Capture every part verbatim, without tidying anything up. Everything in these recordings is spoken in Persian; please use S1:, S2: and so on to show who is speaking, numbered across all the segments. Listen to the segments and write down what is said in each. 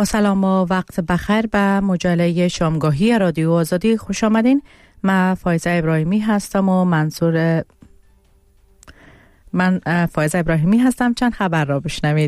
S1: با سلام و وقت بخیر به مجله شامگاهی رادیو آزادی خوش آمدین. من فایزه ابراهیمی هستم و منصور من فایزه ابراهیمی هستم. چند خبر را بشنوید.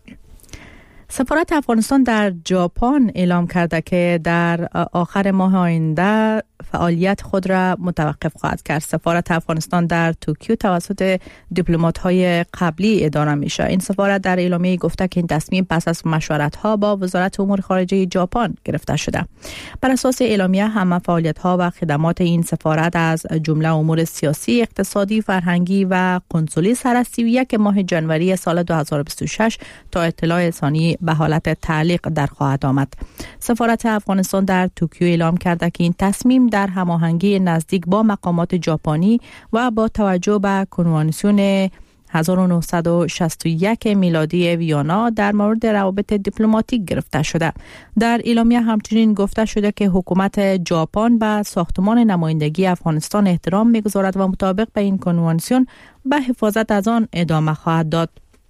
S1: سفارت افغانستان در ژاپن اعلام کرده که در آخر ماه آینده فعالیت خود را متوقف خواهد کرد. سفارت افغانستان در توکیو توسط دیپلمات‌های قبلی اداره میشه. این سفارت در اعلامیه گفته که این تصمیم پس از مشورت‌ها با وزارت امور خارجه ژاپن گرفته شده. بر اساس اعلامیه همه فعالیت‌ها و خدمات این سفارت از جمله امور سیاسی، اقتصادی، فرهنگی و قنسولی سر از سی و یک ماه جنوری سال دو هزار و بیست و شش تا اطلاع ثانی به حالت تعلیق در خواهد آمد. سفارت افغانستان در توکیو اعلام کرده که این تصمیم در هماهنگی نزدیک با مقامات ژاپنی و با توجه به کنوانسیون هزار و نهصد و شصت و یک میلادی ویانا در مورد روابط دیپلماتیک گرفته شده. در اعلامیه همچنین گفته شده که حکومت ژاپن به ساختمان نمایندگی افغانستان احترام می‌گذارد و مطابق به این کنوانسیون به حفاظت از آن ادامه خواهد داد.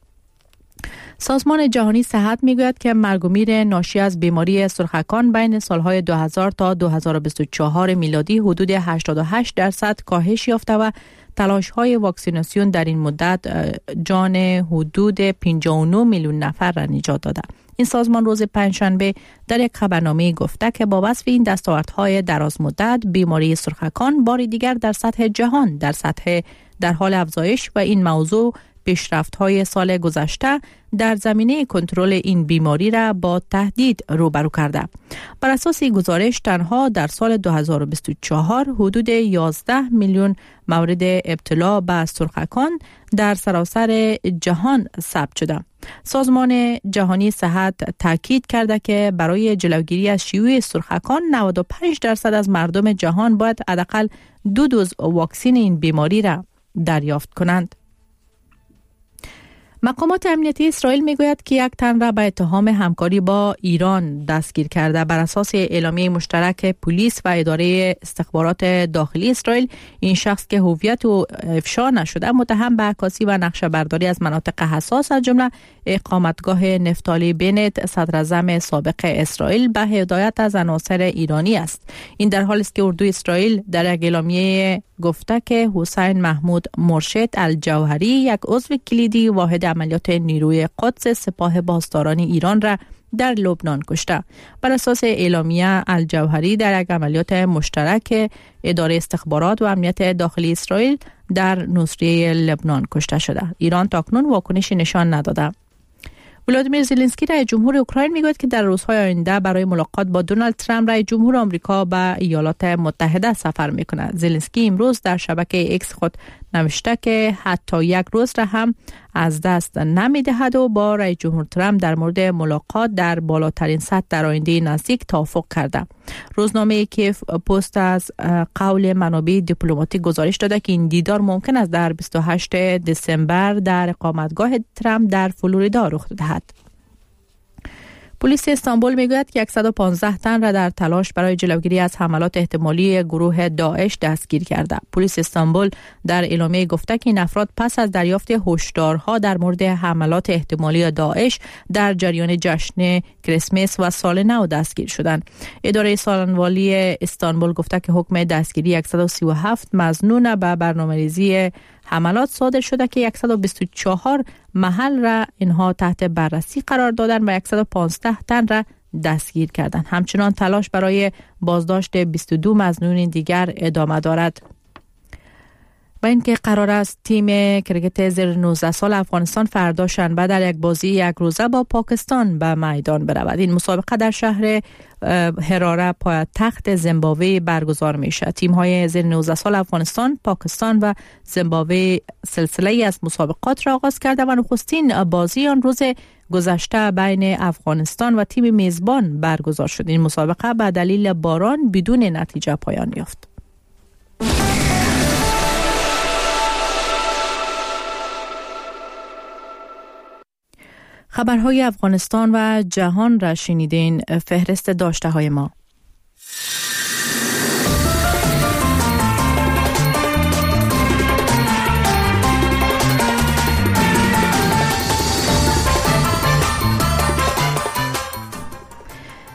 S1: سازمان جهانی صحت میگوید که مرگ و میر ناشی از بیماری سرخکان بین سالهای دو هزار تا دو هزار و بیست و چهار میلادی حدود هشتاد و هشت درصد کاهش یافته و تلاش‌های واکسیناسیون در این مدت جان حدود پنجاه و نه میلیون نفر را نجات داده. این سازمان روز پنجشنبه در یک خبرنامه گفته که با وصف این دستاوردهای دراز مدت بیماری سرخکان بار دیگر در سطح جهان در سطح در حال افزایش و این موضوع پیشرفت‌های سال گذشته در زمینه کنترل این بیماری را با تهدید روبرو کرده. بر اساس گزارش تنها در سال دو هزار و بیست و چهار حدود یازده میلیون مورد ابتلا به سرخکان در سراسر جهان ثبت شده. سازمان جهانی صحت تاکید کرده که برای جلوگیری از شیوع سرخکان نود و پنج درصد از مردم جهان باید حداقل دو دوز واکسن این بیماری را دریافت کنند. مقامات امنیتی اسرائیل میگوید که یک تن را به اتهام همکاری با ایران دستگیر کرده. بر اساس اعلامیه مشترک پلیس و اداره استخبارات داخلی اسرائیل، این شخص که هویت او افشا نشده متهم به عکاسی و نقشه برداری از مناطق حساس از جمله اقامتگاه نفتالی بنت صدراعظم سابق اسرائیل به هدایت از عناصر ایرانی است. این در حالی است که اردوی اسرائیل در یک اعلامیه گفته که حسین محمود مرشد الجوهری یک عضو کلیدی واحد عملیات نیروی قدس سپاه پاسداران ایران را در لبنان کشته. بر اساس اعلامیه الجوهری در یک عملیات مشترک اداره استخبارات و امنیت داخلی اسرائیل در نصریه لبنان کشته شده. ایران تاکنون واکنشی نشان نداده. ولادیمیر زلنسکی رئیس جمهور اوکراین میگوید که در روزهای آینده برای ملاقات با دونالد ترامپ رئیس جمهور آمریکا به ایالات متحده سفر میکند. زلنسکی امروز در شبکه ایکس خود نوشته که حتی یک روز را هم از دست نمیدهد و با رئیس جمهور ترامپ در مورد ملاقات در بالاترین سطح در آینده نزدیک توافق کرده. روزنامه کیف پست از قول منابع دیپلماتیک گزارش داده که این دیدار ممکن است در بیست و هشتم دسامبر در اقامتگاه ترامپ در فلوریدا رخ دهد. پلیس استانبول میگوید که صد و پانزده تن را در تلاش برای جلوگیری از حملات احتمالی گروه داعش دستگیر کرده. پلیس استانبول در اعلامیه گفته که این افراد پس از دریافت هشدارها در مورد حملات احتمالی داعش در جریان جشن کریسمس و سال نو دستگیر شدند. اداره سالنوالی استانبول گفته که حکم دستگیری صد و سی و هفت مظنون به برنامه‌ریزی حملات صادر شده که صد و بیست و چهار محل را اینها تحت بررسی قرار دادن و صد و پانزده تن را دستگیر کردند. همچنان تلاش برای بازداشت بیست و دو مظنون دیگر ادامه دارد. و اینکه قرار است تیم کرکت زیر نوزده سال افغانستان فردا شنبه در یک بازی یک روزه با پاکستان به میدان برود. این مسابقه در شهر هراره پایتخت زیمبابوه برگزار میشه. تیم های زیر نوزده سال افغانستان، پاکستان و زیمبابوه سلسله از مسابقات را آغاز کرده و نخستین بازی آن روز گذشته بین افغانستان و تیم میزبان برگزار شد. این مسابقه به دلیل باران بدون نتیجه پایان یافت. خبرهای افغانستان و جهان را شنیدین. فهرست داشته های ما: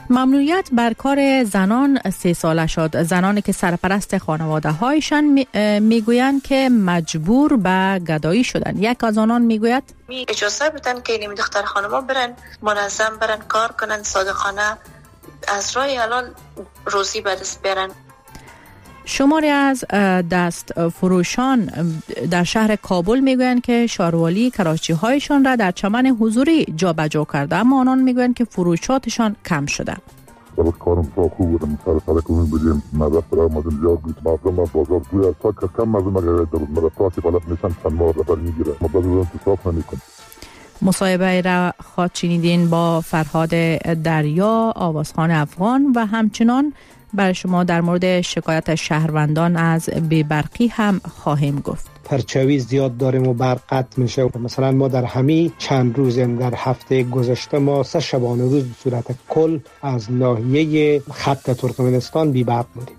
S1: ممنوعیت بر کار زنان سه ساله شد. زنانی که سرپرست خانواده هایشان میگویند که مجبور به گدایی شدن. یک از آنان میگوید
S2: اجازه بدن که این دختر خانما برن منظم برن کار کنن، صادقانه از راه حلال روزی به دست بیارن.
S1: شماری از دست فروشان در شهر کابل میگویند که شاروالی کراچی هایشان را در چمن حضوری جابجا کرده، اما آنان میگویند که فروشاتشان کم شده.
S3: باز کارم تا خوب بودم، سر سر کنیم بودیم، مدرسه را آمدیم زیاد بود، مردم من بازار توی از تا کم مردم اگر در مدرسه که بلد نیستن چند ماه رفر میگیره، مدرسه رو انتصاف نمیکن.
S1: مصاحبه را خواهد شنیدین با فرهاد دریا، آوازخان افغان و همچنان برای شما در مورد شکایت شهروندان از بی‌برقی هم خواهیم گفت.
S4: پرچاوی زیاد داریم و برق قطع میشه. مثلا ما در همین چند روز در هفته گذشته ما سه شبانه روز به صورت کل از ناحیه خط ترکمنستان بی برق بودیم.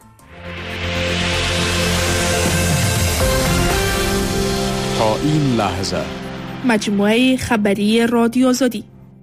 S5: تا این لحظه
S6: مجموعه خبری رادیو آزادی.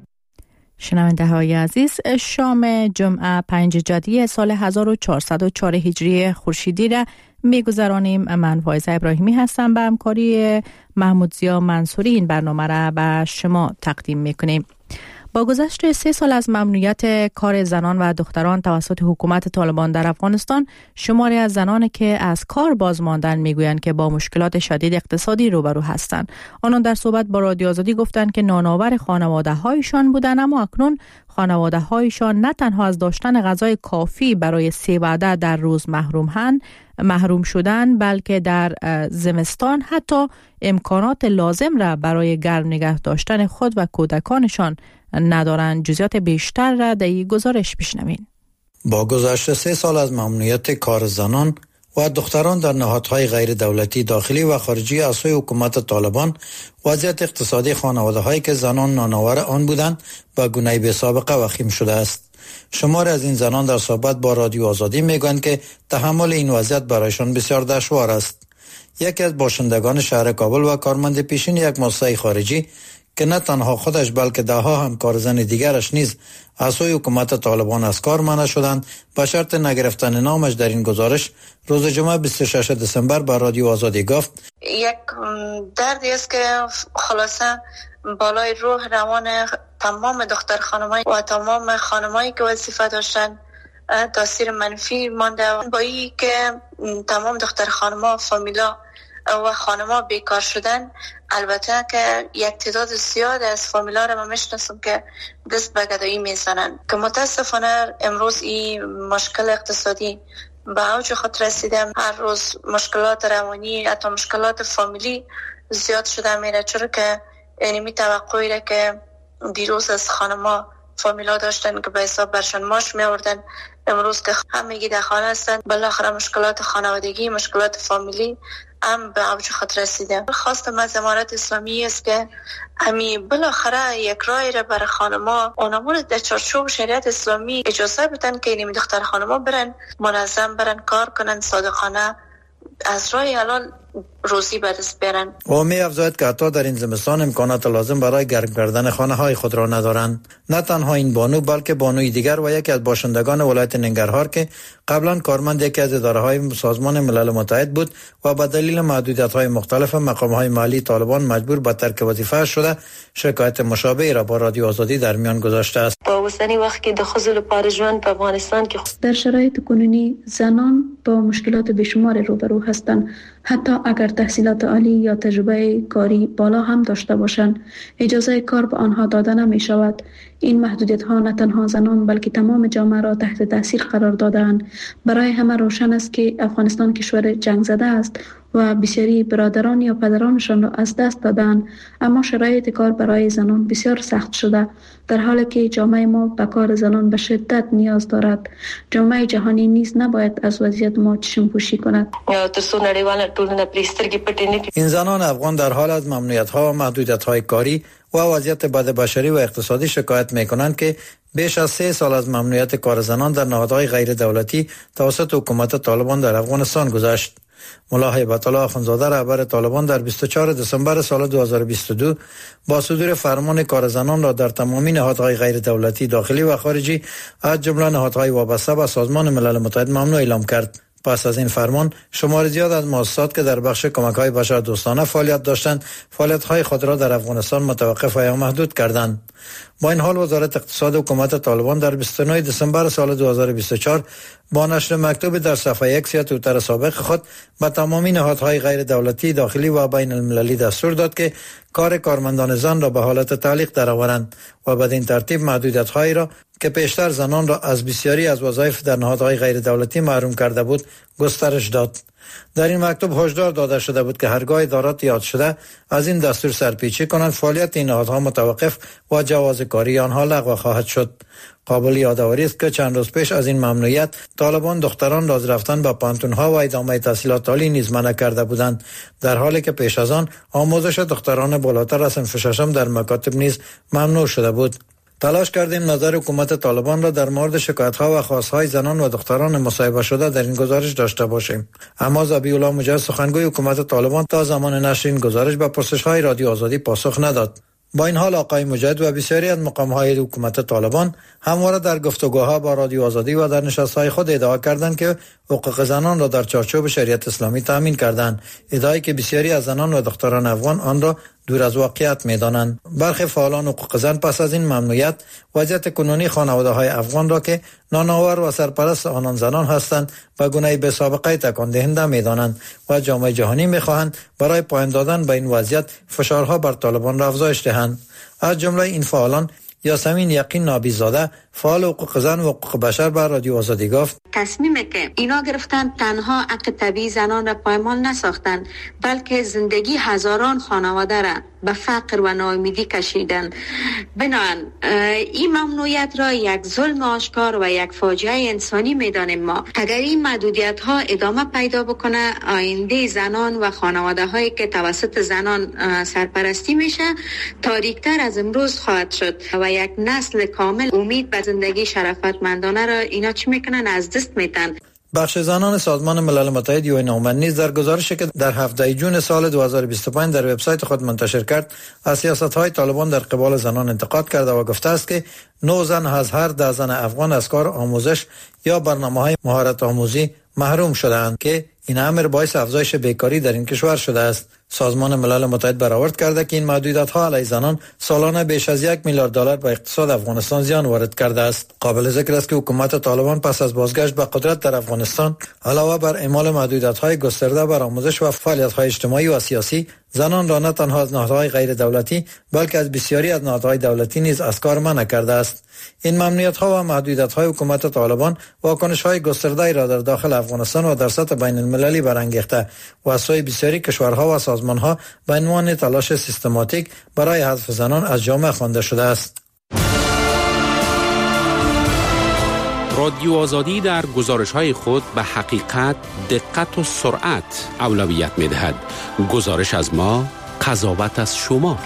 S1: شنونده های عزیز، شام جمعه پنج جدی سال هزار و چهارصد و چهار هجری خورشیدی را میگذرانیم. من فایزه ابراهیمی هستم. به همکاری محمود زیا منصوری این برنامه را به شما تقدیم میکنیم. با گذشت سه سال از ممنوعیت کار زنان و دختران توسط حکومت طالبان در افغانستان، شماری از زنان که از کار باز ماندن میگویند که با مشکلات شدید اقتصادی روبرو هستند. آنان در صحبت با رادیو آزادی گفتند که نانآور خانواده هایشان بودند، اما اکنون خانواده هایشان نه تنها از داشتن غذای کافی برای سه وعده در روز محروم هن محروم شدن، بلکه در زمستان حتی امکانات لازم را برای گرم نگه داشتن خود و کودکانشان ندارند. جزئیات بیشتر را در این گزارش بشنوین.
S7: با گذشت سه سال از ممنوعیت کار زنان و دختران در نهادهای غیر دولتی داخلی و خارجی از سوی حکومت طالبان، وضعیت اقتصادی خانواده‌هایی که زنان نانآور آن بودند به گونه بی‌سابقه وخیم شده است. شماری از این زنان در صحبت با رادیو آزادی میگویند که تحمل این وضعیت برایشان بسیار دشوار است. یکی از باشندگان شهر کابل و کارمند پیشین یک مؤسسه خارجی که نه تنها خودش بلکه ده ها همکار زن دیگرش نیز از سوی حکومت طالبان از کار منع شدند، به شرط نگرفتن نامش در این گزارش روز جمعه بیست و ششم دسامبر به رادیو آزادی گفت:
S2: یک دردی است که خلاصه بالای روح روان تمام دختر خانمای و تمام خانمایی که وظیفه داشتن تاثیر منفی مانده. با این که تمام دختر خانما، فامیلا و خانما بیکار شدن، البته که یک تعداد زیاد از فامیلا را من میشناسم که دست به گدایی میزنن، که متاسفانه امروز این مشکل اقتصادی به اوج خود رسیده. هر روز مشکلات روانی، حتی مشکلات فامیلی زیاد شده میره، چرا که اینمی توقعی را که دیروز از خانما فامیلا داشتن که به حساب برشان ماش می آوردن، امروز که همگی در خانه هستن، بالاخره مشکلات خانوادگی، مشکلات فامیلی هم به اوج خود رسیده. خواستم از امارت اسلامی است که همین بالاخره یک رای را برای خانما اونمون در چارچوب شریعت اسلامی اجازه بدن که این دختر خانما برن منظم برن کار کنن، صادقانه از راه حلال روزی به دست بیارن.
S7: و می افزاید که حتی در این زمستان امکانات لازم برای گرم کردن خانه های خود را ندارند. نه تنها این بانو بلکه بانوی دیگر و یکی از باشندگان ولایت ننگرهار که قبلا کارمند یکی از اداره های سازمان ملل متحد بود و به دلیل محدودیت های مختلف مقام های محلی طالبان مجبور به ترک وظیفه شده، شکایت مشابهی را با رادیو آزادی در میان گذاشته است.
S8: با وسنی وقت که دخول لپاره ژوند په افغانستان کې
S9: در شرایط کنونی زنان با مشکلات بیشمار روبرو هستند. حتی اگر تحصیلات عالی یا تجربه کاری بالا هم داشته باشند، اجازه کار به آنها داده نمی شود. این محدودیت ها نه تنها زنان بلکه تمام جامعه را تحت تاثیر قرار دادند. برای همه روشن است که افغانستان کشور جنگ زده است و بسیاری برادران یا پدرانشان را از دست دادند، اما شرایط کار برای زنان بسیار سخت شده، در حالی که جامعه ما به کار زنان به شدت نیاز دارد. جامعه جهانی نیز نباید از وضعیت ما چشم پوشی کند.
S7: این زنان افغان در حال از ممنوعیت ها و محدودیت های کاری و وضعیت بد بشری و اقتصادی شکایت می کنند که بیش از سه سال از ممنوعیت کار زنان در نهادهای غیر دولتی توسط حکومت طالبان در افغانستان گذشت. ملا هیبت الله اخوندزاده رهبر طالبان در بیست و چهارم دسامبر سال دو هزار و بیست و دو با صدور فرمان کار زنان را در تمامی نهادهای غیر دولتی داخلی و خارجی از جمله نهادهای وابسته به سازمان ملل متحد ممنوع اعلام کرد. پس از این فرمان شمار زیاد از مؤسسات که در بخش کمک‌های بشردوستانه فعالیت داشتند فعالیت‌های خود را در افغانستان متوقف و یا محدود کردند. با این حال وزارت اقتصاد حکومت طالبان در بیست و نهم دسامبر سال دو هزار و بیست و چهار با نشر مکتوب در صفحه یک سی توییتر سابق خود به تمامی نهادهای غیر دولتی داخلی و بین المللی دستور داد که کار کارمندان زن را به حالت تعلیق درآورند و بدین ترتیب محدودیت‌هایی را که پیشتر زنان را از بسیاری از وظایف در نهادهای غیر دولتی محروم کرده بود گسترش داد. در این مکتوب هشدار داده شده بود که هرگاه ادارات یاد شده از این دستور سرپیچی کنند فعالیت این نهادها متوقف و جواز کاری آنها لغو خواهد شد. قابل یادآوری است که چند روز پیش از این ممنوعیت طالبان دختران را از رفتن به پانتون‌ها و ادامه تحصیلات عالی نیز منع کرده بودند، در حالی که پیش از آن آموزش دختران بالاتر از صنف ششم در مکاتب نیز ممنوع شده بود. تلاش کردیم نظر حکومت طالبان را در مورد شکایت‌ها و خواست‌های زنان و دختران مصاحبه شده در این گزارش داشته باشیم، اما ذبیح الله مجاهد سخنگوی حکومت طالبان تا زمان نشر این گزارش به پرسش‌های رادیو آزادی پاسخ نداد. با این حال آقای مجاهد و بسیاری از مقام‌های حکومت طالبان همواره در گفتگوها با رادیو آزادی و در نشست‌های خود ادعا کردند که حقوق زنان را در چارچوب شریعت اسلامی تامین کردند، ادعایی که بسیاری از زنان و دختران افغان آن را دور از واقعیت می‌دانند. برخی فعالان حقوق زن پس از این ممنوعیت وضعیت کنونی خانواده‌های افغان را که نانآور و سرپرست آنان زنان هستند و گونه به سابقه تکان دهنده می‌دانند و جامعه جهانی می‌خواهند برای پایان دادن به این وضعیت فشارها بر طالبان را افزایش دهند. از جمله این فعالان یاسمین یقین نابیزاده فعال حقوق زن و حقوق بشر بر رادیو آزادی گفت
S10: تصمیمی که اینا گرفتن تنها حق طبیعی زنان را پایمال نساختن، بلکه زندگی هزاران خانواده را به فقر و ناامیدی کشیدن. بنابراین این ممنوعیت را یک ظلم آشکار و یک فاجعه انسانی میدانیم ما. اگر این محدودیت ها ادامه پیدا بکنه، آینده زنان و خانواده هایی که توسط زنان سرپرستی میشه تاریکتر از امروز خواهد شد و یک نسل کامل امید به زندگی شرفتمندانه را اینا چی میکنن از دست میدن.
S7: بخش زنان سازمان ملل متحد یو ان اومن نیز در گزارشی که در هفده جون سال دو هزار و بیست و پنج در وبسایت خود منتشر کرد از سیاست‌های طالبان در قبال زنان انتقاد کرده و گفته است که نه زن از هر ده زن افغان از کار آموزش یا برنامه‌های مهارت آموزی محروم شده‌اند که این امر باعث افزایش بیکاری در این کشور شده است. سازمان ملل متحد برآورد کرده که این محدودیت‌ها علیه زنان سالانه بیش از یک میلیارد دلار به اقتصاد افغانستان زیان وارد کرده است. قابل ذکر است که حکومت طالبان پس از بازگشت به قدرت در افغانستان علاوه بر اعمال محدودیت‌های گسترده بر آموزش و فعالیت‌های اجتماعی و سیاسی، زنان را نه تنها از نهادهای غیر دولتی بلکه از بسیاری از نهادهای دولتی نیز از کار منع کرده است. این ممنوعیت‌ها و محدودیت‌های حکومت طالبان واکنش‌های گسترده‌ای را در داخل افغانستان و در سطح بین‌المللی برانگیخته و از سوی بسیاری کشورها و سازمان‌ها به عنوان تلاش سیستماتیک برای حذف زنان از جامعه خوانده شده است.
S5: رادیو آزادی در گزارش‌های خود به حقیقت، دقت و سرعت اولویت می‌دهد. گزارش از ما، قضاوت از شما.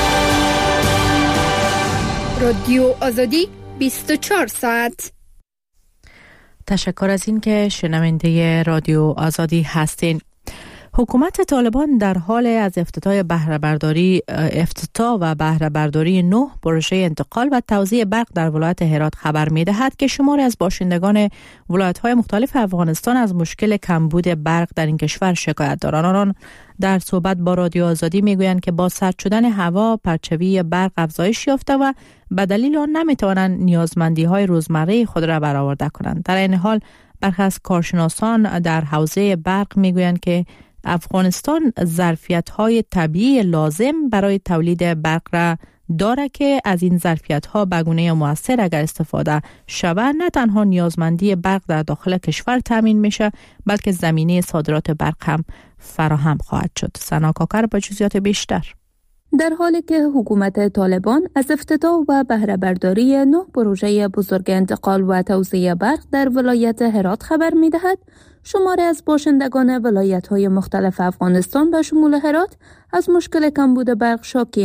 S6: رادیو آزادی بیست و چهار ساعت.
S1: تشکر از این که شنونده رادیو آزادی هستین. حکومت طالبان در حال از افتتاح بهره برداری افتتاح و بهره برداری نه پروژه انتقال و توزیع برق در ولایت هرات خبر می‌دهد که شماری از باشندگان ولایت‌های مختلف افغانستان از مشکل کمبود برق در این کشور شکایت دارند. آنان در صحبت با رادیو آزادی میگویند که با سرد شدن هوا پرچوی برق افزایش یافته و به دلیل آن نمی‌توانند نیازمندی‌های روزمره خود را برآورده کنند. در این حال برخی از کارشناسان در حوزه برق میگویند که افغانستان ظرفیت‌های طبیعی لازم برای تولید برق را دارد که از این ظرفیت‌ها به گونه مؤثر اگر استفاده شود نه تنها نیازمندی برق در داخل کشور تامین میشه بلکه زمینه صادرات برق هم فراهم خواهد شد. سنا کاکر با جزئیات بیشتر.
S9: در حالی که حکومت طالبان از افتتاح و بهره برداری نه پروژه بزرگ انتقال و توزیع برق در ولایت هرات خبر می‌دهد، شماری از باشندگان ولایت‌های مختلف افغانستان به شمول هرات از مشکل کمبود برق شاکی‌اند.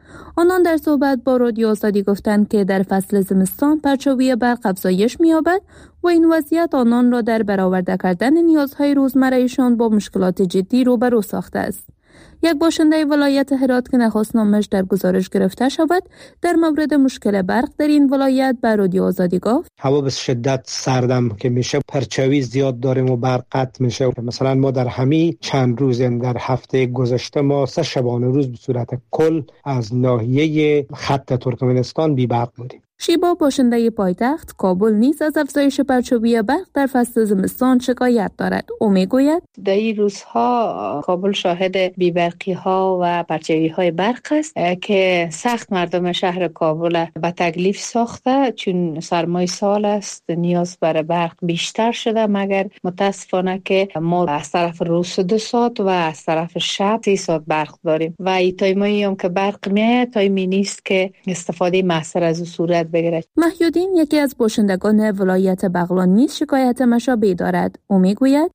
S9: آنان در صحبت با رادیو آزادی گفتند که در فصل زمستان پرچاوی برق افزایش می‌یابد و این وضعیت آنان را در برآورده کردن نیازهای روزمره‌شان با مشکلات جدی روبرو ساخته است. یک باشنده ولایت هرات که نخواست نامش در گزارش گرفته شود در مورد مشکل برق در این ولایت به رادیو آزادی گفت
S4: هوا به شدت سردم که میشه، پرچاوی زیاد داریم و برق قطع میشه. مثلا ما در همین چند روز در هفته گذشته ما سه شبانه روز به صورت کل از ناحیه خط ترکمنستان بی برق بودیم.
S9: شیبا باشنده پایتخت کابل نیز از افزایش پرچاوی برق در فصل زمستان شکایت دارد. او میگوید
S11: در این روزها کابل شاهد بی‌برقی ها و پرچاوی های برق است که سخت مردم شهر کابل به تکلیف ساخته، چون سرمای سال است نیاز بر برق بیشتر شده، مگر متاسفانه که ما از طرف روز دو ساعت و از طرف شب سی ساعت برق داریم و این تایمایی هم که برق میاد تایمی نیست که استفاده محصر از صورت بگیرد.
S9: محیودین یکی از باشندگان ولایت بغلان نیز شکایت مشابه دارد. او میگوید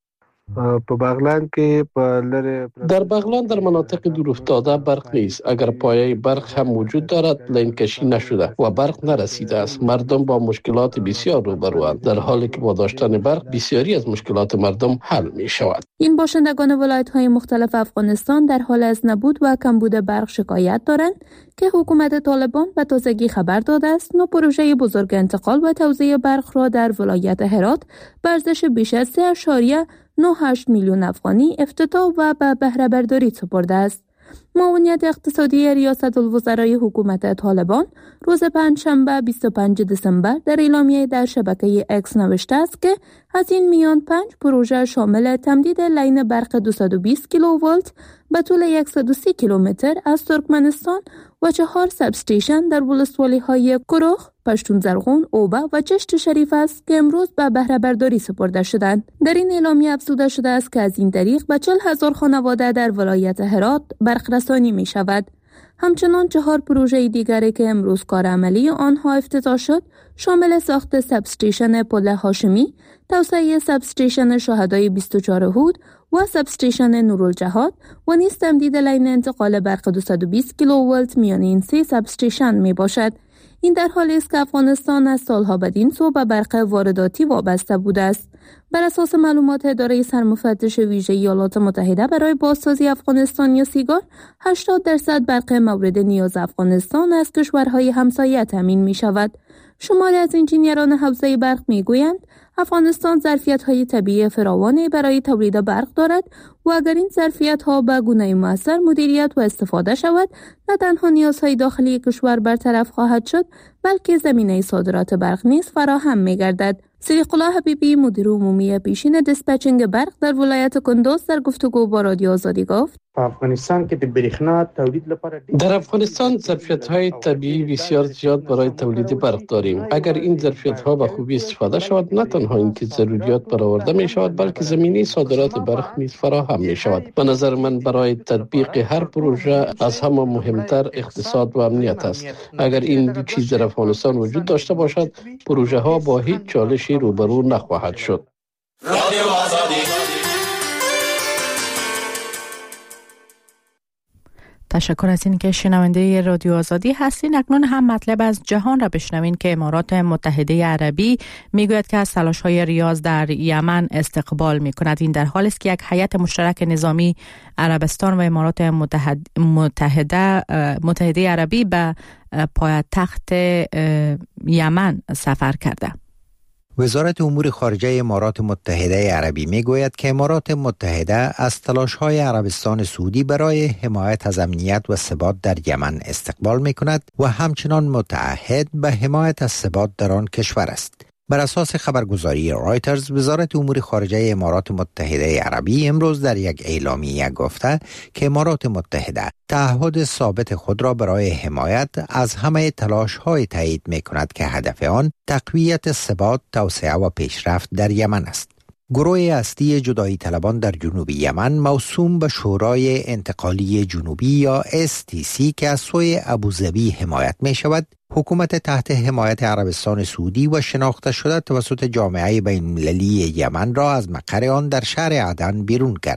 S12: په بغلان کې په لره
S13: در بغلان در مناطق دور افتاده برق نیست. اگر پایه برق هم وجود دارد لین کشی نشده و برق نرسیده است. مردم با مشکلات بسیار روبروند، در حالی که با داشتن برق بسیاری از مشکلات مردم حل می شود.
S9: این باشندگان ولایت‌های مختلف افغانستان در حال از نبود و کمبود برق شکایت دارند که حکومت طالبان به تازگی خبر داده است نو پروژه بزرگ انتقال و توزیع برق را در ولایت هرات به ارزش بیش از سه ممیز نه هشت میلیون افغانی افتتاح و به بهره برداری سپرده است. معاونیت اقتصادی ریاست الوزرای حکومت طالبان روز پنجشنبه بیست و پنجم دسامبر در اعلامیه در شبکه اکس نوشته است که از این میان پنج پروژه شامل تمدید لین برق دویست و بیست کیلوولت به طول صد و سی کیلومتر از ترکمنستان و چهار ساب استیشن در ولسوالی‌های کروخ، پشتون زرغون، اوبه و چشت شریف است که امروز به بهره برداری سپرده شدند. در این اعلامیه افزوده شده است که از این طریق به چهل هزار خانواده در ولایت هرات برق رسانی می شود. همچنان چهار پروژه دیگری که امروز کار عملی آنها افتتاح شد شامل ساخت ساب استیشن پل هاشمی، توسعه ساب استیشن شهدای بیست و چهار هود و ساب استیشن نورالجهاد و نیز تمدید لین انتقال برق دویست و بیست کیلوولت میان این سه ساب استیشن می باشد. این در حالی است که افغانستان از سالها بدین سو به برق وارداتی وابسته بوده است. بر اساس معلومات اداره سرمفتش ویژه ایالات متحده برای بازسازی افغانستان یا سیگار، هشتاد درصد برق مورد نیاز افغانستان از کشورهای همسایه تامین می شود. شماری از انجینیران حوزه برق می گویند افغانستان ظرفیت‌های طبیعی فراوانی برای تولید برق دارد و اگر این ظرفیت‌ها به گونه مؤثر مدیریت و استفاده شود، نه تنها نیازهای داخلی کشور برطرف خواهد شد، بلکه زمینه صادرات برق نیز فراهم می‌گردد. صدیق الله حبیبی مدیر عمومی پیشین دیسپچینگ برق در ولایت کندوز در گفتگو با رادیو آزادی گفت:
S12: افغانستان که د بریښنا تولید لپاره
S13: در افغانستان ظرفیت‌های طبیعی بسیار زیاد برای تولید برق داریم. اگر این ظرفیت‌ها به خوبی استفاده شود، نه تنها اینکه ضروریات برآورده می شود، بلکه زمینه صادرات برق نیز فراهم می شود. به نظر من برای تطبیق هر پروژه از همه مهمتر اقتصاد و امنیت است. اگر این دو چیز در افغانستان وجود داشته باشد، پروژه ها با هیچ چالشی روبرو نخواهد شد. رادیو آزادی.
S1: تشکر از این که شنونده رادیو آزادی هستین. اکنون هم مطلب از جهان را بشنوین که امارات متحده عربی میگوید که از تلاش‌های ریاض در یمن استقبال میکند. این در حالی است که یک هیئت مشترک نظامی عربستان و امارات متحد متحده متحده عربی به پایتخت یمن سفر کرده.
S14: وزارت امور خارجه امارات متحده عربی می گوید که امارات متحده از تلاش‌های عربستان سعودی برای حمایت از امنیت و ثبات در یمن استقبال می کند و همچنان متعهد به حمایت از ثبات در آن کشور است. بر اساس خبرگزاری رایترز، وزارت امور خارجه امارات متحده عربی امروز در یک اعلامیه گفته که امارات متحده تعهد ثابت خود را برای حمایت از همه تلاش‌های تایید می‌کند که هدف آن تقویت ثبات، توسعه و پیشرفت در یمن است. گروه اصلی جدایی طلبان در جنوب یمن موسوم به شورای انتقالی جنوبی یا اس تی سی که از سوی ابوظبی حمایت می شود، حکومت تحت حمایت عربستان سعودی و شناخته شده توسط جامعه بین‌المللی یمن را از مقر آن در شهر عدن بیرون کرده.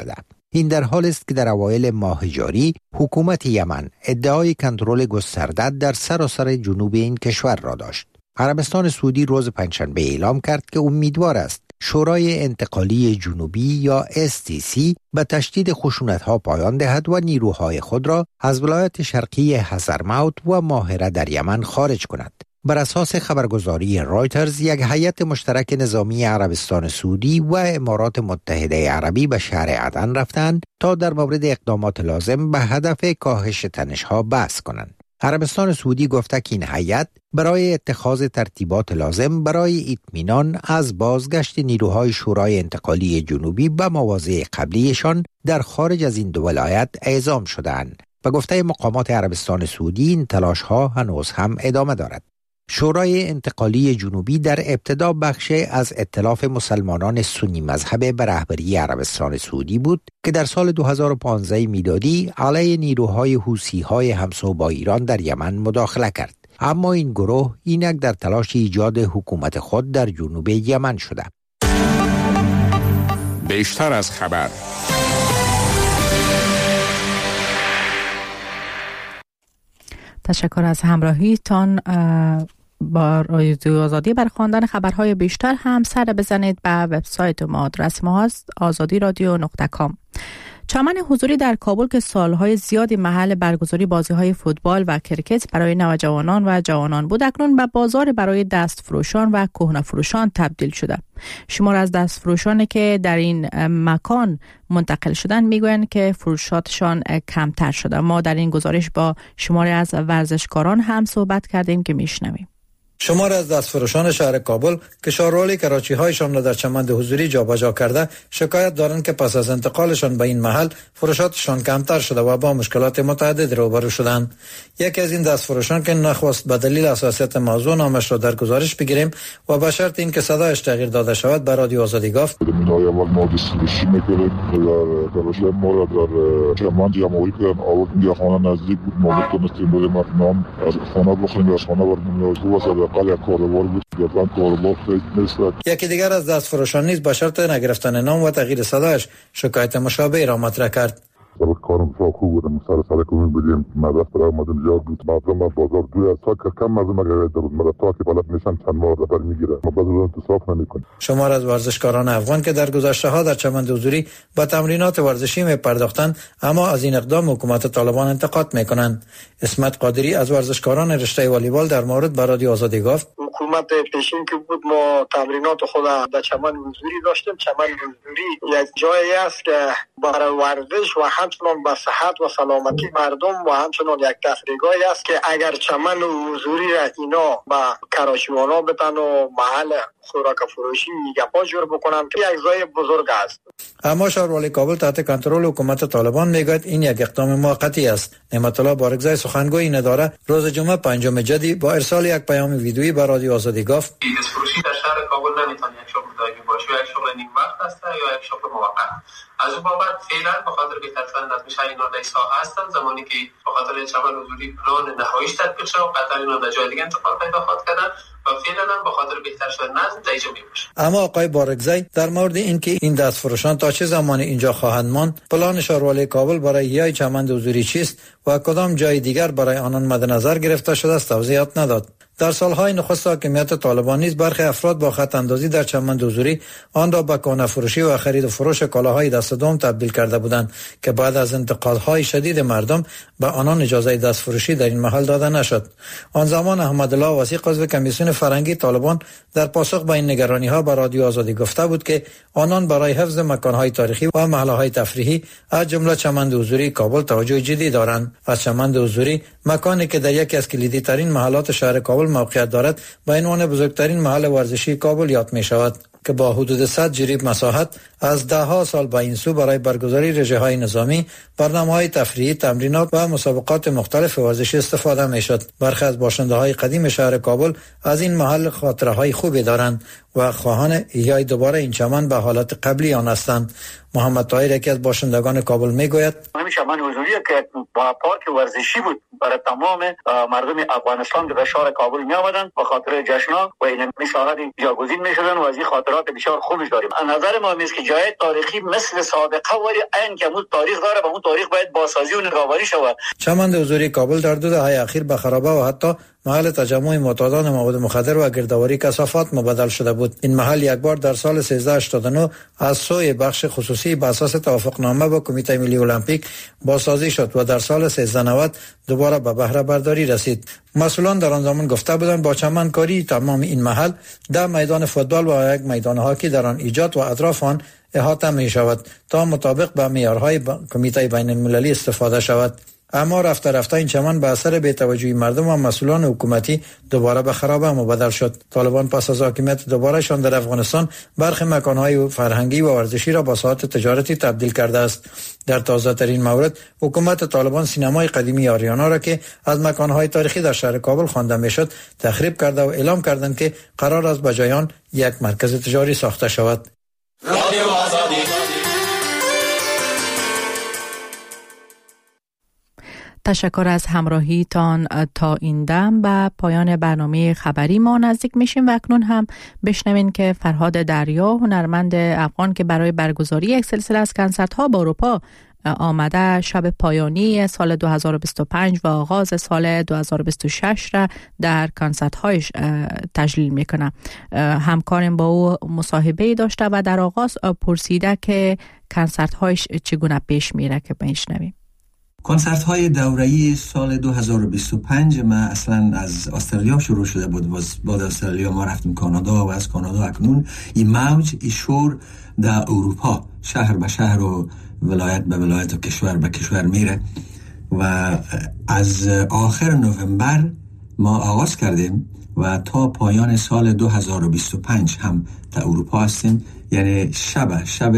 S14: این در حال است که در اوایل ماه جاری حکومت یمن ادعای کنترل گسترده در سراسر جنوب این کشور را داشت. عربستان سعودی روز پنجشنبه اعلام کرد که امیدوار است شورای انتقالی جنوبی یا اس تی سی به تشدید خشونت‌ها پایان دهد و نیروهای خود را از ولایت شرقی حضرموت و ماهره در یمن خارج کند. بر اساس خبرگزاری رایترز، یک هیئت مشترک نظامی عربستان سعودی و امارات متحده عربی به شهر عدن رفتند تا در مورد اقدامات لازم به هدف کاهش تنش‌ها بحث کنند. عربستان سعودی گفته که این هیئت برای اتخاذ ترتیبات لازم برای اطمینان از بازگشت نیروهای شورای انتقالی جنوبی به مواضع قبلیشان در خارج از این دو ولایت اعزام شدند. به گفته مقامات عربستان سعودی، این تلاش‌ها هنوز هم ادامه دارد. شورای انتقالی جنوبی در ابتدا بخشی از ائتلاف مسلمانان سنی مذهب به رهبری عربستان سعودی بود که در سال دو هزار و پانزده میلادی علیه نیروهای حوثی‌های همسو با ایران در یمن مداخله کرد. اما این گروه اینک در تلاش ایجاد حکومت خود در جنوب یمن شده.
S5: بیشتر از خبر.
S1: تشکر از همراهیتان. با رادیو آزادی برای خواندن خبرهای بیشتر هم سر بزنید به وبسایت ما. آدرس ما هست آزادی رادیو نقطه کام. چمن حضوری در کابل که سالهای زیادی محل برگزاری بازی‌های فوتبال و کرکت برای نوجوانان و جوانان بود، اکنون به بازار برای دستفروشان و کهنه‌فروشان تبدیل شده. شمار از دستفروشانی که در این مکان منتقل شدن میگویند که فروشاتشان کمتر شده. ما در این گزارش با شماری از ورزشکاران هم صحبت کردیم که میشنویم.
S7: شمار از دستفروشان شهر کابل که شارول کراچی هایشان را در چمن حضوری جابجا کرده شکایت دارند که پس از انتقالشان به این محل فروشاتشان کمتر شده و با مشکلات متعدد روبرو شدند. یکی از این دستفروشان که نخواست به دلیل حساسیت موضوع نامش را در گزارش بگیریم و به شرط اینکه صدایش تغییر داده شود به رادیو آزادی گفت:
S3: اول ما دیستریبیوشن می‌کردیم در تلاش ما را در چمن جمعی کردن. اول اینجا خانه نزدیک بود، ما می‌تونستیم بریم نام از خانه بخوریم، از خانه بریم و
S7: یکی دیگر از دستفروشان نیز به شرط نگرفتن نام و تغییر صدایش شکایت مشابه را مطرح کرد.
S3: کارم بسیار خوب بود. سر سر کنیم بدیم مدرسه را آمدیم زیاد بود. مردم بازار دوی از تا کم مردم اگر در مدرسه که بلد میشن چند ماه رفر میگیره. ما بعد از انتصاف نمیکنیم.
S7: شمار از ورزشکاران افغان که در گذشته ها در چمن حضوری با تمرینات ورزشی میپرداختند، اما از این اقدام حکومت طالبان انتقاد میکنند. اسمت قادری از ورزشکاران رشته والیبال در مورد به رادیو آزادی گفت:
S15: حکومت پیشین که بود ما تمرینات خود در چمن حضوری داشتیم. چمن حضوری یک جایی است که برای ورزش و همچنان به صحت و سلامتی مردم و همچنان یک تفریحگاهی است که اگر چمن حضوری را اینا با کراچیوانا بتن و محل خوراک فروشی گپا جور بکنن که یک جای بزرگ است.
S7: اما شهروالی کابل تحت کنترل حکومت طالبان میگوید این یک اقدام موقتی است. نعمت الله بارگزای سخنگوی این اداره روز جمعه پنجم جدی با ارسال یک پیام ویدیویی به رادیو آزادی گفت:
S16: دستفروشی در شهر کابل نمیتونه یک شغل دائمی باشه، یک شغل نیم وقت است یا یک شغل موقت. از اون بابت فعلا به خاطر بهتر شدن از میشه اینا در ساحه هستن. زمانی که به خاطر چمن حضوری پلان نهاییش تطبیق شد، قطعا اینا در جای دیگه انتقال پیدا خواهد کردن و فعلا هم به خاطر بهتر شدن نظم در اینجا میباشه.
S7: اما آقای بارگزای در مورد اینکه این دستفروشان تا چه زمانی اینجا خواهند ماند، پلان شهروالی کابل برای یای چمن حضوری چیست و کدام جای دیگر برای آنان مد نظر گرفته شده است توضیحات نداد. در سالهای نخست حاکمیت طالبان نیز برخی افراد با خط اندازی در چمن حضوری آن را به کهنه فروشی و خرید و فروش کالاهای دست دوم تبدیل کرده بودند که بعد از انتقادهای شدید مردم به آنان اجازه دست فروشی در این محل داده نشد. آن زمان احمدالله وثیق عضو کمیسیون فرهنگی طالبان در پاسخ به این نگرانی‌ها به رادیو آزادی گفته بود که آنان برای حفظ مکان‌های تاریخی و محل‌های تفریحی از جمله چمن حضوری کابل توجه جدی دارند. از چمن حضوری، مکانی که در یکی از کلیدی ترین محلات شهر کابل موقعیت دارد، به عنوان بزرگترین محل ورزشی کابل یاد می شود که با حدود صد جریب مساحت از ده ها سال به این سو برای برگزاری رژه‌های نظامی، برنامه‌های تفریحی، تمرینات و مسابقات مختلف ورزشی استفاده می شد. برخی از باشنده‌های قدیم شهر کابل از این محل خاطره‌های خوبی دارند و خواهان ایجاد دوباره این چمن به حالت قبلی آن هستند. محمد طاهر یکی از باشندگان کابل میگوید
S17: همین چمن حضوری که با پارک ورزشی بود برای تمام مردم افغانستان که به شهر کابل می آمدند به خاطر جشن‌ها و این مساحت جاگزین می‌شدند و از این خاطرات بسیار خوبی داریم. از نظر ما است که جای تاریخی مثل سابقه ولی عین که اون تاریخ داره و اون تاریخ باید بازسازی و نگهداری شود.
S7: چمن حضوری کابل در دو دهه اخیر به خرابه و حتی محل تجمع معتادان مواد مخدر و گردآوری کثافات مبدل شده بود. این محل یک بار در سال سیزده هشتاد و نه از سوی بخش خصوصی بر اساس توافقنامه با کمیته ملی المپیک بازسازی شد و در سال سیزده نود دوباره به بهره برداری رسید. مسئولان در آن زمان گفته بودند با چمن کاری تمام این محل ده میدان فوتبال و یک میدان هاکی در آن ایجاد و اطراف آن احاطه می شود تا مطابق با معیارهای کمیته بین المللی استفاده شود. اما رفته رفته این چمن به اثر بی‌توجهی مردم و مسئولان حکومتی دوباره به خرابه مبدل شد. طالبان پس از حاکمیت دوباره شان در افغانستان برخی مکانهای فرهنگی و ورزشی را با ساحات تجارتی تبدیل کرده است. در تازه ترین مورد حکومت طالبان سینمای قدیمی آریانا را که از مکانهای تاریخی در شهر کابل خوانده میشد تخریب کرده و اعلام کردند که قرار است به جای آن یک مرکز تجاری ساخته شود. رادیو آزادی.
S1: تشکر از همراهیتان تا این دم. به پایان برنامه خبری ما نزدیک میشیم و اکنون هم بشنوین که فرهاد دریا هنرمند افغان که برای برگزاری یک سلسله از کنسرت ها با اروپا آمده شب پایانی سال دو هزار و بیست و پنج و آغاز سال دو هزار و بیست و شش را در کنسرت هایش تجلیل میکنه. همکارم با او مصاحبه داشته و در آغاز پرسیده که کنسرت هایش چگونه پیش میره که بشنویم.
S18: کنسرت های دوره‌ای سال دو هزار و بیست و پنج ما اصلا از استرالیا شروع شده بود. بعد استرالیا ما رفتیم کانادا و از کانادا اکنون این موج این شور در اروپا شهر به شهر و ولایت به ولایت و کشور به کشور میره و از آخر نوامبر ما آغاز کردیم و تا پایان سال دو هزار و بیست و پنج هم در اروپا هستیم. یعنی شب شب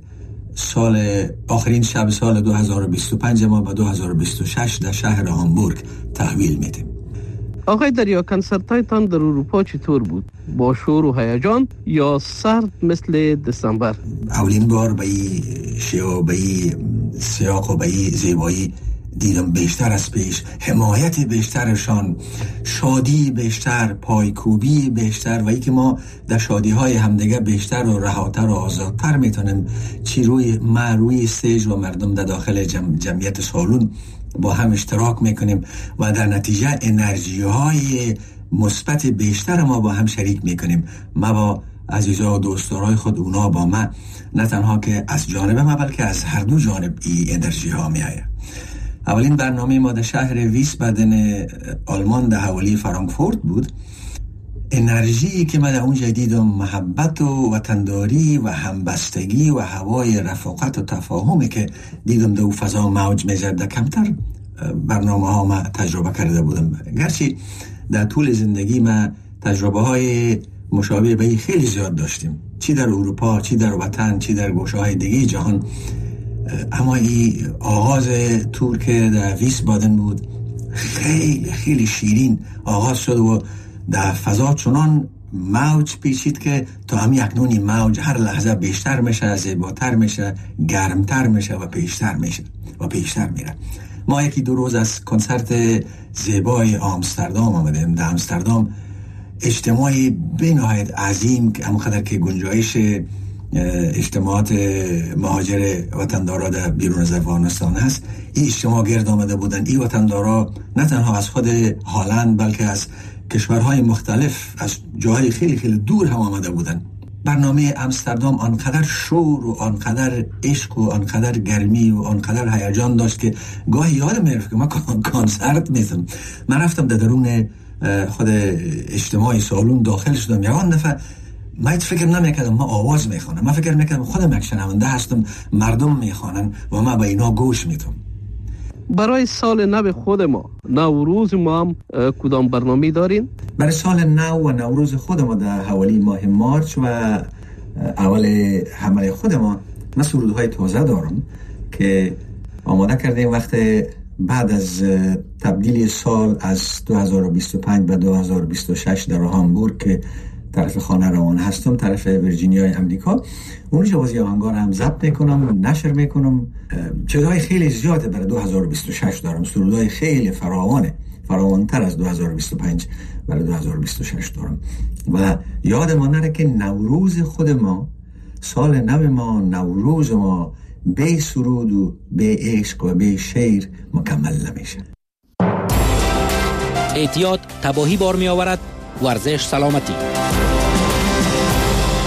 S18: سال آخرین شب سال دو هزار و بیست و پنج ما به دو هزار و بیست و شش در شهر هامبورگ تحویل میدیم.
S13: آقای دریا، کنسرت هایتان در اروپا چطور بود؟ با شور و هیجان یا سرد مثل دسامبر؟
S18: اولین بار به این شیوه به این سیاق و به این زیبایی دیدم بیشتر از پیش، حمایت بیشترشان، شادی بیشتر، پایکوبی بیشتر و ای که ما در شادی های همدیگه بیشتر و رهاتر و آزادتر میتونیم چی روی ما روی استیج و مردم در داخل جمع جمعیت سالون با هم اشتراک میکنیم و در نتیجه انرژی های مثبت بیشتر ما با هم شریک میکنیم. ما با عزیزا و دوستانای خود، اونا با ما، نه تنها که از جانب ما بلکه از هر دو جانب این انرژی ها میآید. اولین برنامه ما در شهر ویسبادن آلمان در حوالی فرانکفورت بود. انرژی که من در اونجا دیدم، محبت و وطنداری و همبستگی و هوای رفاقت و تفاهمی که دیدم در فضا موج میزد، در کمتر برنامه ها ما تجربه کرده بودم. گرچه در طول زندگی ما تجربه های مشابه به خیلی زیاد داشتیم، چی در اروپا، چی در وطن، چی در گوشه های دیگه جهان، اما این آغاز تور که در ویسبادن بود خیلی خیلی شیرین آغاز شد و در فضا چنان موج پیچید که تا همی اکنون این موج هر لحظه بیشتر میشه، زیباتر میشه، گرمتر میشه و پیشتر میشه و پیشتر میره. ما یکی دو روز از کنسرت زیبای آمستردام آمدیم. در آمستردام اجتماعی بنهایت عظیم که همونقدر که گنجایش اجتماعات مهاجر وطندارا در بیرون از افغانستان هست، این اجتماع گرد آمده بودن. این وطندارا نه تنها از خود هالند بلکه از کشورهای مختلف، از جاهای خیلی خیلی دور هم آمده بودن. برنامه آمستردام آنقدر شور و آنقدر عشق و آنقدر گرمی و آنقدر هیجان داشت که گاهی یادم میرفت که ما کنسرت میتم. من رفتم در درون خود اجتماعی سالون داخل شدم. یوان دفعه من فکر نمیکردم ما آواز میخوانم، من فکر میکردم خودم یک شنونده هستم، مردم میخوانن و ما به اینا گوش میدم.
S13: برای سال نو خود ما، نوروز ما هم کدام برنامه دارین؟
S18: برای سال نو و نوروز خود ما در حوالی ماه مارچ و اول حمله خود ما من سرودهای تازه دارم که آماده کردیم وقت بعد از تبدیل سال از دو هزار و بیست و پنج به دو هزار و بیست و شش در هامبورگ که طرف خانه روان هستم، طرف ویرجینیای امریکا. اونجا بازی آهنگار هم ضبط میکنم، نشر میکنم. چیزهای خیلی زیاده برای دو هزار و بیست و شش دارم، سرودهای خیلی فراوانه، فراوانتر از دو هزار و بیست و پنج برای دو هزار و بیست و شش دارم. و یادمان نره که نوروز خود ما، سال نو ما، نوروز ما به سرود و به عشق و به شعر مکمل نمیشه.
S19: اعتیاد تباهی بار می آورد، ورزش سلامتی.